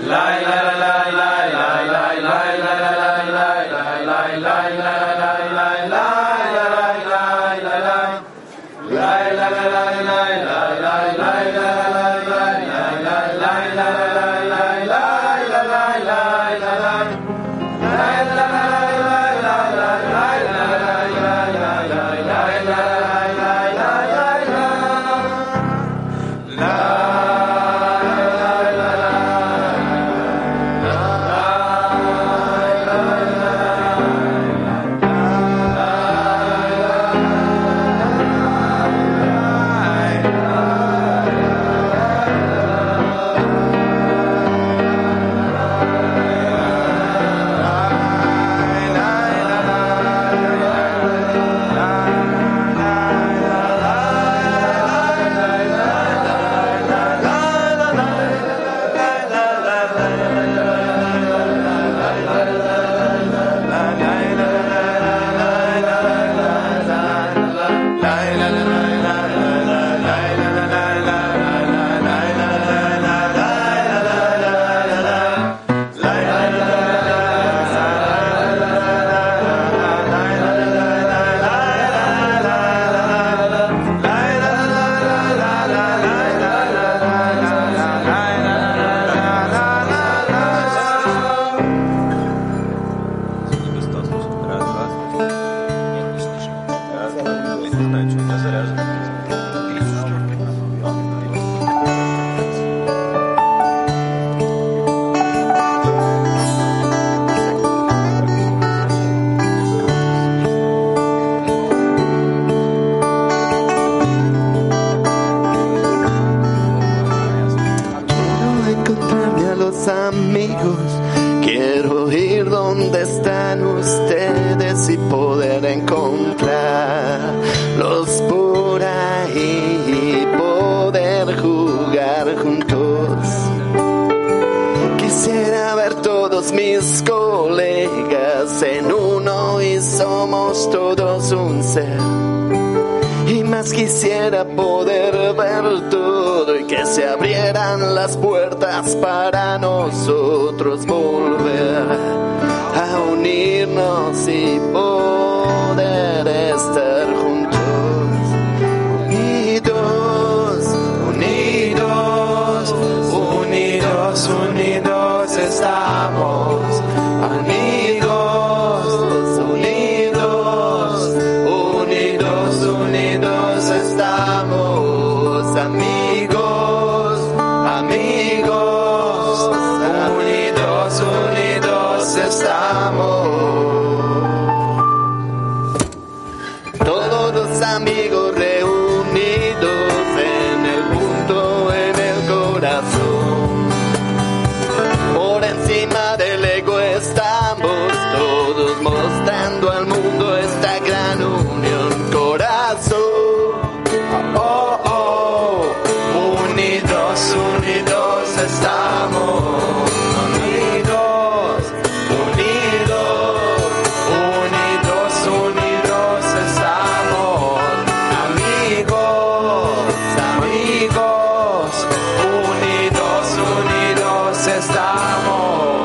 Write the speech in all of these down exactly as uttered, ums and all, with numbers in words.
Quisiera poder ver todo y que se abrieran las puertas para nosotros volver a unirnos y poder estar juntos, unidos, unidos, unidos, unidos estamos, amigos, unidos, unidos, unidos estamos, amigos, amigos, unidos, unidos estamos. Todos los amigos reunidos en el punto, en el corazón. Por encima del ego estamos todos mostrando al mundo esta gran unión, corazón. Oh, oh, unidos, unidos estamos, unidos, unidos, unidos, unidos estamos, amigos, amigos, unidos, unidos estamos.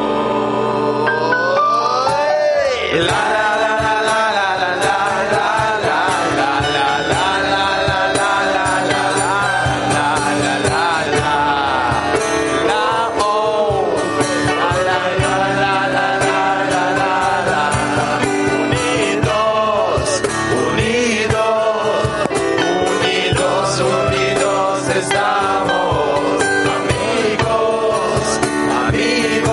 La, la, la, la, la, la, la, la, la, la, la, la, la, la, la, la, la, la, la, la, oh, la, la, la, la, la, la, la, la, unidos, unidos, unidos, unidos estamos, amigos, amigos.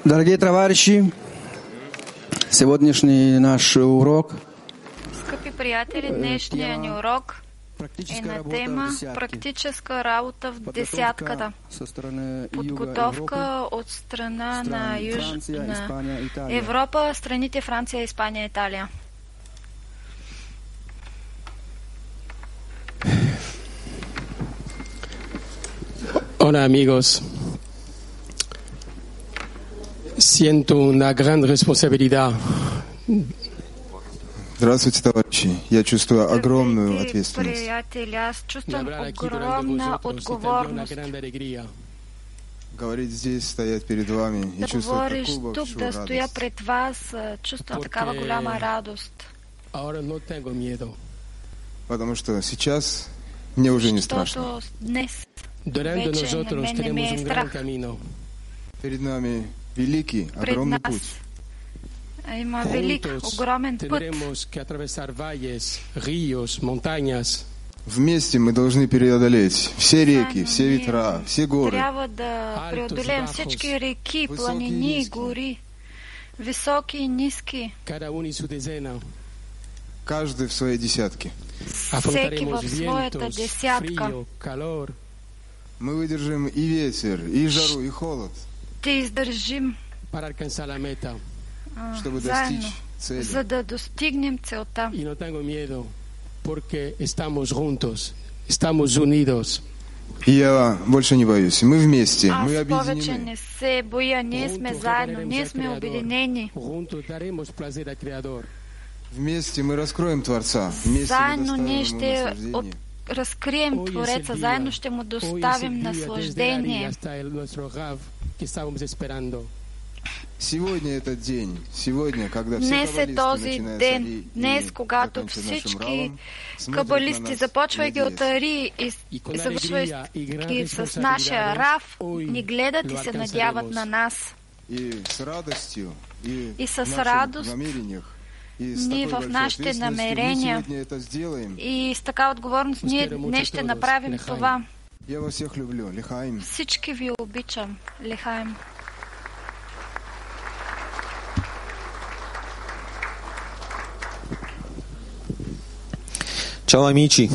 Дорогие товарищи, сегодняшний наш урок. Скъпи приятели, днешния ни урок е на тема практическа работа в десятката. Подготовка от страна на, Юж... на Европа, страните Франция, Испания, Италия. Hola amigos, siento una gran responsabilidad. Здравствуйте, товарищи. Я чувствую огромную ответственность. Приятели, аз чувствам огромна отговорност. Говорить здесь, стоять перед вами и Да чувствовать говориш такую тук, большую да стоя радост. пред вас, чувствам такава голяма радост. Ahora no tengo miedo. Потому что сейчас мне уже не страшно. Защото днес Delante de вече на nosotros мен не ми tenemos е un gran страх. camino. Перед нами великий, Пред огромный нас путь. има велик, Juntos огромен път. tendremos que atravesar valles, ríos, montañas. Вместе мы должны преодолеть все реки, Заедно все ние ветра, все горы. Трябва да преодолеем всички реки, планини, гори, високи и ниски. Cada uno y su decena. Каждый в своей десятке. Всеки Afrontaremos в своята vientos, десятка. frío, calor. Мы выдержим и ветер, и жару, и холод, Ще издържим para alcanzar la meta. а, чтобы заедно, достичь цели. за да достигнем целта. Y no tengo miedo porque estamos juntos, estamos unidos. И я больше не боюсь. Мы вместе, Аз мы повече объединены. не се боя, ние сме Juntos заедно, adoraremos ние al сме Creador. обединени. Juntos daremos placer al Creador. Вместе мы раскроем Творца. Вместе мы Заедно доставим ние ему ще наслаждение. от... разкрием Hoy es el Твореца, día, заедно ще му hoy es el доставим día desde la наслаждение. orilla hasta el- nuestro Rav que estábamos esperando. Сегодня этот день, сегодня, когда все Днес е каббалисты, този начиная с ден, Ари днес, и когато заканчивая нашим всички Равом, смотрят кабалисти, на нас, започвайки от надеясь. Ари и И con завършвайки alegría y gran с нашия Рав, hoy ни гледат lo и се alcanzaremos. надяват на нас. И с радостью, и, И с в наших радост намерениях, и с ние такой в большой нашите ответственностью мы намерения сегодня это сделаем. И с така отговорност ние днес ще направим това. Я вас всех люблю. Лихаим. Всички ви обичам. Лехаем. Ciao amici,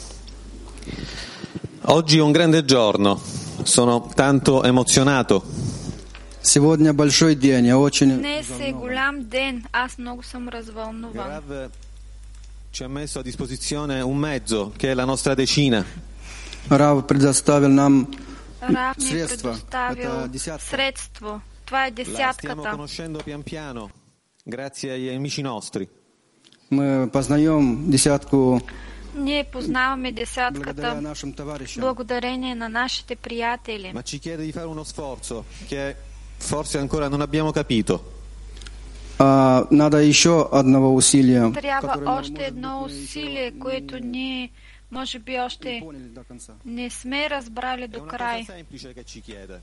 oggi è un grande giorno, sono tanto emozionato. Сегодня большой день, я очень... Днес е голям ден. Аз много съм развълнуван. Rav ci ha messo a disposizione un mezzo che è la nostra decina. Рав предоставил нам Рав ми е средства. предоставил Это десятка. средство. Това е La stiamo десятката. conoscendo pian piano, grazie agli amici nostri. Мы познаем десятку Ние познаваме благодаря десятката нашим товарищам. благодарение на нашите приятели. Ma ci chiede di fare uno sforzo che forse ancora non abbiamo capito. А, надо еще одного усилия, Трябва которое мы, още может едно быть, мы еще усилие, което ние може би още не поняли до конца. не сме разбрали È до una cosa край. semplice che ci chiede.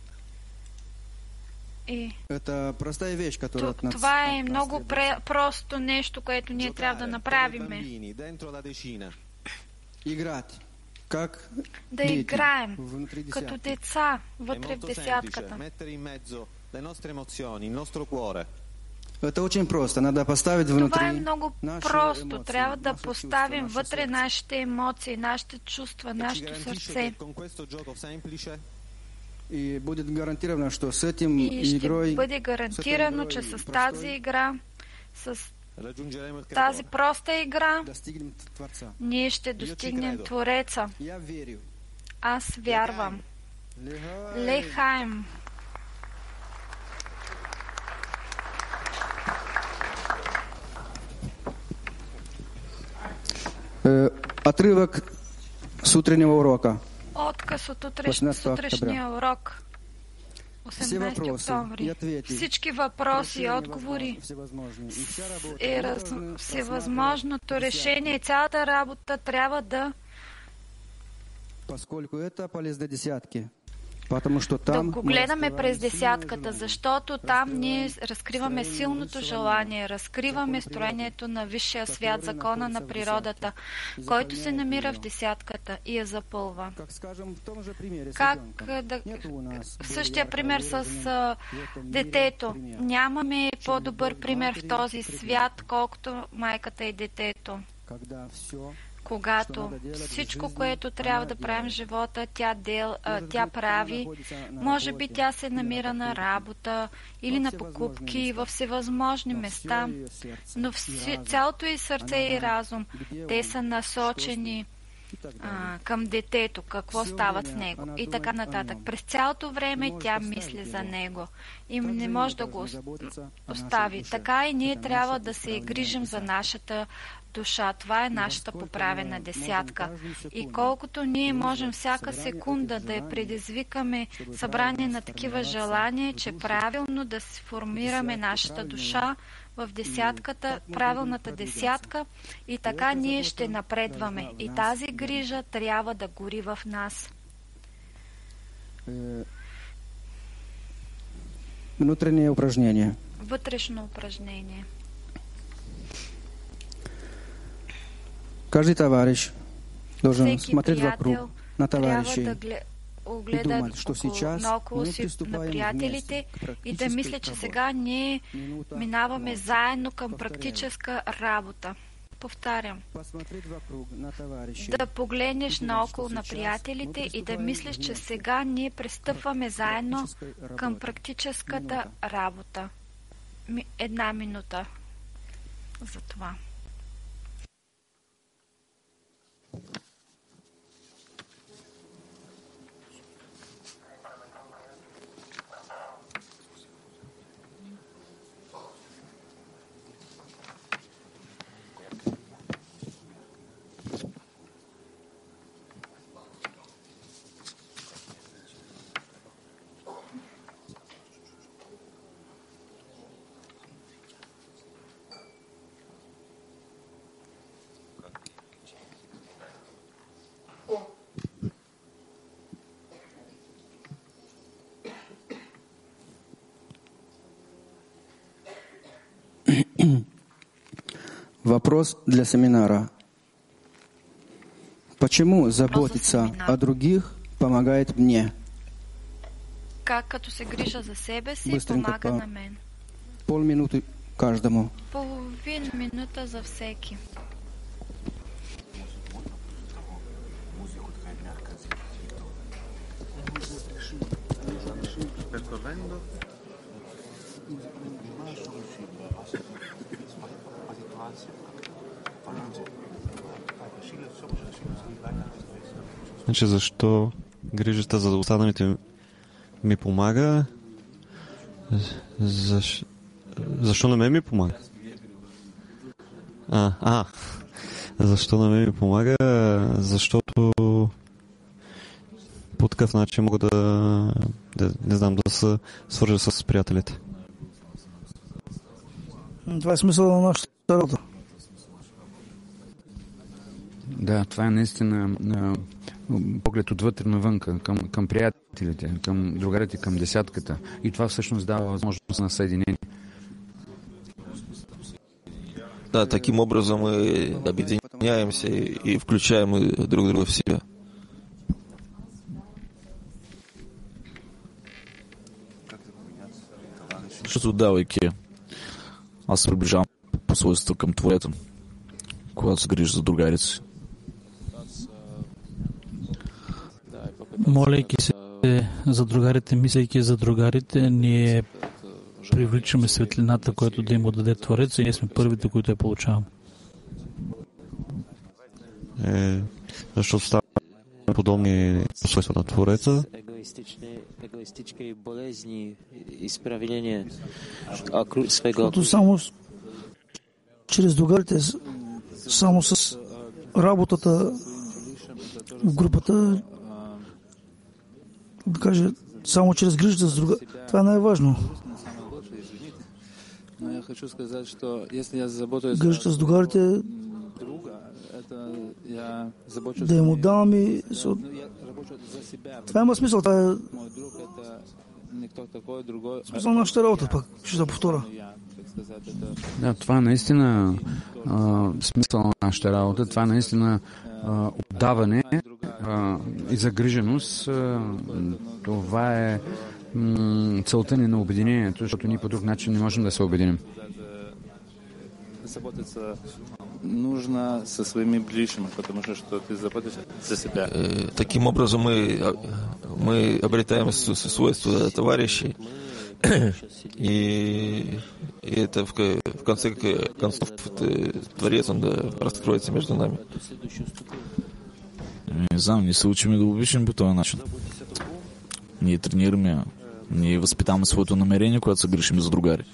И Это простая вещь, которая т- от нас... това е от нас много требуется. пре- просто нещо, което ние трябва да Giocare come направим. bambini dentro la decina. Играть. Как Да дети играем внутри като десятки. деца È вътре в molto semplice десятката. mettere in mezzo le nostre emozioni, il nostro cuore. Это очень просто. Надо поставить Това е внутри много наши просто. эмоции, Трябва да наши поставим чувства, вътре наше нашите емоции, нашите чувства, E ci нашето garantisce сърце. che con questo gioco semplice И будет гарантировано, что с этим И ще игрой, бъде гарантирано, игрой че с простой тази игра, с raggiungeremo il тази creatore. проста игра, достигнем Творца. ние ще достигнем Твореца. Я верю. Аз вярвам. Лехай. Лехаем. Э, Отрывок с утреннего урока. Отказ от утреш... осемнадесетого сутрешния урок. Все осемнадесети вопросы и октомври. ответы. Всички въпроси и Решения отговори всевозможные. И вся работа е мы раз... должны всевъзможното просматривать решение и цялата работа трябва да десятки. Поскольку это полезно десятки. да го гледаме през десятката, защото там ние разкриваме силното желание, разкриваме строението на висшия свят, закона на природата, който се намира в десятката и я запълва. Как да... В същия пример с детето. Нямаме по-добър пример в този свят, колкото майката и детето. Когато всичко, което трябва да правим в живота, тя, дел, тя прави, може би тя се намира на работа или на покупки във всевъзможни места, но в цялото и сърце и разум те са насочени а, към детето, какво става с него и така нататък. През цялото време тя мисли за него и не може да го остави. Така и ние трябва да се грижим за нашата душа. Това е нашата поправена десятка. И колкото ние можем всяка секунда да я предизвикаме събрание на такива желания, че правилно да сформираме нашата душа в десятката, правилната десятка, и така ние ще напредваме. И тази грижа трябва да гори в нас. Внутреннее упражнение. Вътрешно упражнение. Каждый товарищ должен Всеки смотреть приятел вокруг на товарищей трябва да гле... огледа думать, что сейчас наоколо мы си на приступаем приятелите вместе к и да мисля, че сега ние Минута минаваме ноль. заедно към Повторяем. практическа работа. Повтарям. посмотреть вокруг на товарищей. Да погледнеш наоколо на приятелите и да мислиш, че сега ние пристъпваме заедно към практическата работа. Ми- Една минута за това. Вопрос для семинара. Почему заботиться семинар. о других помогает мне? Как като се грижа за себе си, Быстренько помага по- на мен. Полминуты каждому. Половин минута за всеки. Значи защо грижата за останалите ми помага? Защ... Защо на мен ми помага? А, а, защо на мен ми помага? Защото по такъв начин мога да, да не знам, да се свържа с приятелите. Това е смисъл на нашата работа. Да, това е наистина на поглед отвътре навънка, към, към приятелите, към другарите, към десятката. И това всъщност дава възможност на съединение. Да, таким образом мы объединяемся и включаем друг друга в себя. Защото давайки, аз се приближавам по свойство към Творец, когато се грижи за другарите си. Молейки се за другарите, мислейки за другарите, ние привличаме светлината, която да им отдаде Творец, и ние сме първите, които я получаваме. Е, защото ставаме подобни свойства на Твореца. Егоистични болезни, изправление своего. Защото само чрез другарите, само с работата в групата, да кажа, само чрез грижата за друга, това е най-важно. Но я хочу сказать, что если я заботусь Грижата за другарите, друга, это я забочусь да им отдавам и Това има смисъл. Това е смисъл на нашата работа, пак ще да повторя. Да, това наистина а, смисъл на нашата работа. Това наистина а, отдаване а, и загриженост. А, това е м- целта ни на обединението, защото ние по друг начин не можем да се обединим. Нужно со своими ближними, потому что ты заботишься за себя. Таким образом мы, мы обретаем свойства товарищей, и, и это в, в конце концов Творец, он да, раскроется между нами. Не знам, ние се учим да обичаме по този начин. Ние тренираме, ние възпитаваме своето намерение, когато се грешим за другари.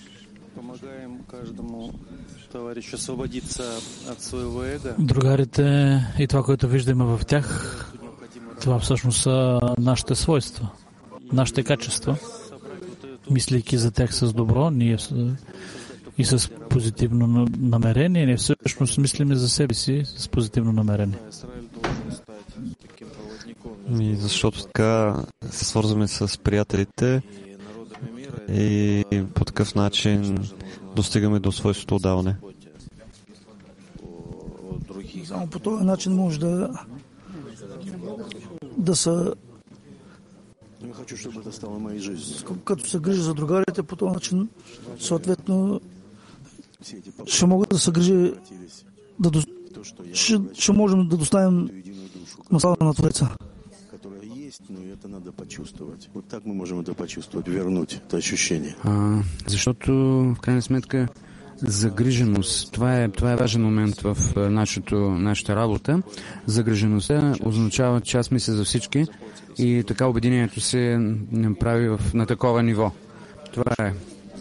Другарите и това, което виждаме в тях, това всъщност са нашите свойства, нашите качества. Мислейки за тях с добро, ние и с позитивно намерение, ние всъщност мислиме за себе си с позитивно намерение. И защото така се свързваме с приятелите и по такъв начин достигаме до свойството отдаване. Само по този начин може да да са като се грижи за другарите, по този начин съответно ще могат да се грижи да до... ще, ще можем да доставим на слава на Твореца. А, защото в крайна сметка загриженост, това е, това е важен момент в нашото, нашата работа. Загрижеността означава, че аз мисля за всички и така обединението се прави в, на такова ниво. Това е.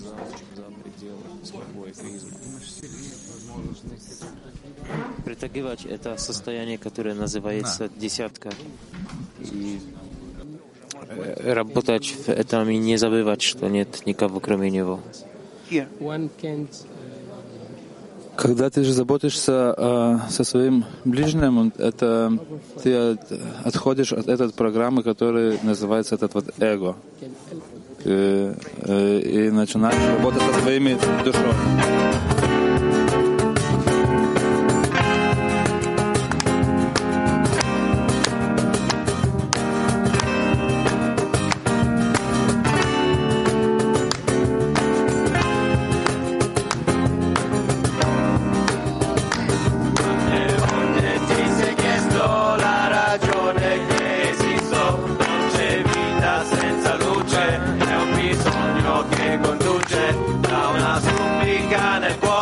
Притягивать это состояние, которое называется десятка, и работать в этом и не забывать, что нет никого кроме него. Когда ты же заботишься э, со своим ближним, это ты от, отходишь от этой программы, которая называется этот вот эго, и, и, и начинаешь работать со своими душой. Che conduce da una supplica nel cuore.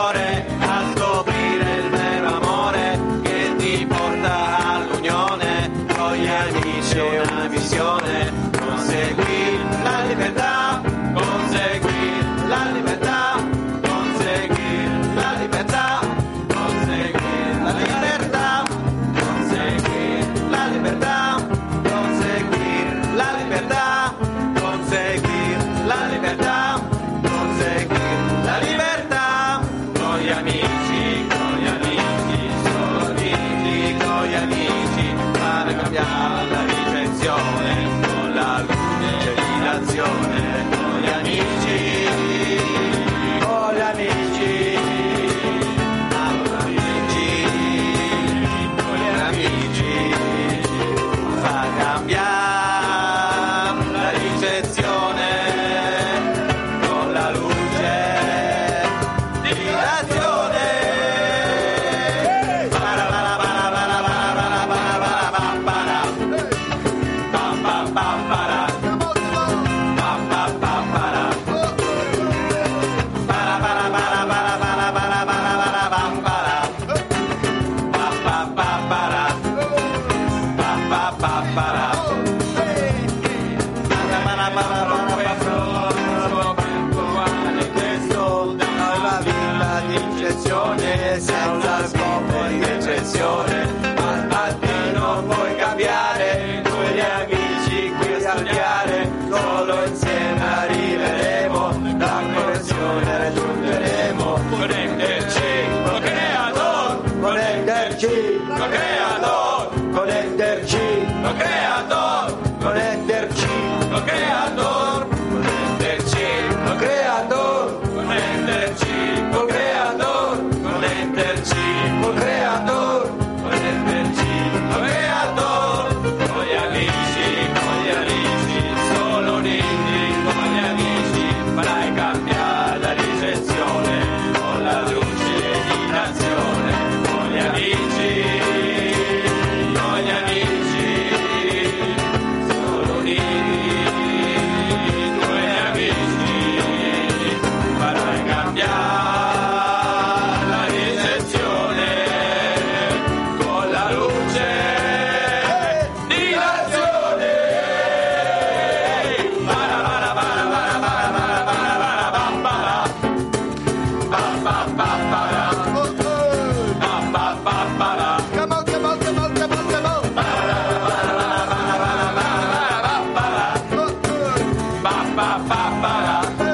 pa, pa,